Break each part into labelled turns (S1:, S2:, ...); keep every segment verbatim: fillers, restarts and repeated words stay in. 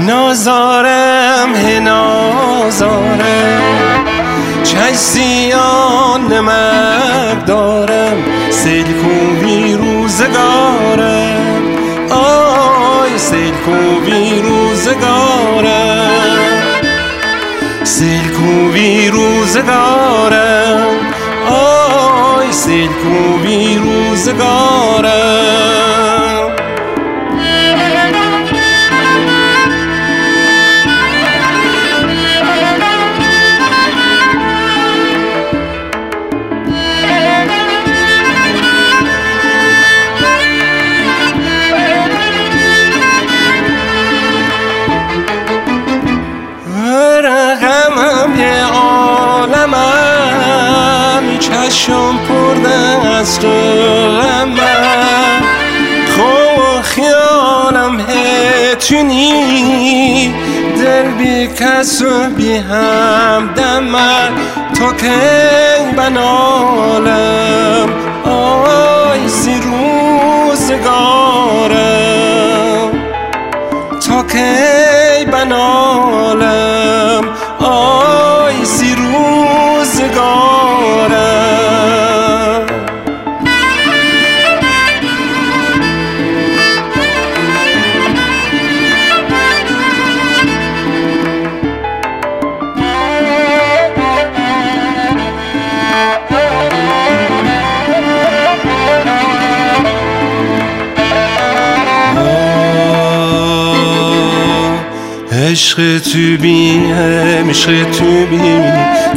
S1: نازارم هی نازارم چش زیان نمک دارم سیل کوبی روزگارم آی سیل کوبی روزگارم سیل کوبی روزگارم آی سیل کوبی روزگارم چشم پرده از قلمم خواه خیالم هتونی دل بی کس و بی همدمم تا که بنالم آی سی روزگارم تا که بنالم آی سی روزگارم عشق تو بیم عشق تو بیم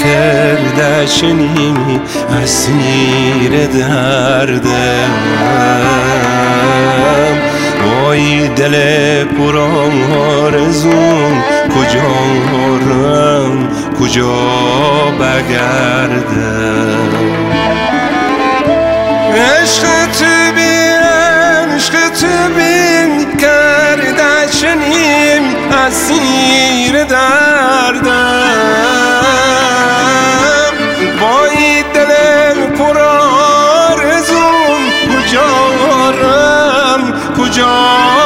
S1: کردشنیم اسیر دردم وای دل پرم آرزوم کجا رم کجا بگردم عشق تو بیم عشق تو بیم کردشنیم اسیر دردم وای دل پر آرزوم کجا رم کجا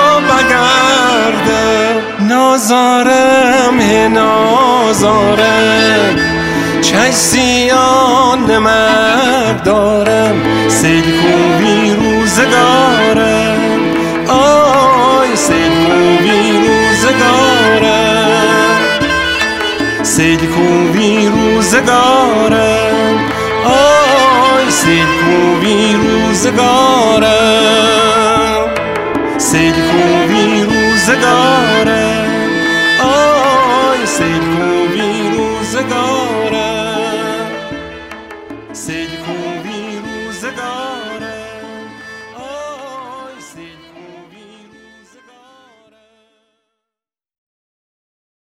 S1: بگردم نازارم هی نازارم چش زیان نمک دارم سیل کوبی روزگارم آی سیل کوبی روزگارم سیل کوبی روزگارم آی سیل کوبی روزگارم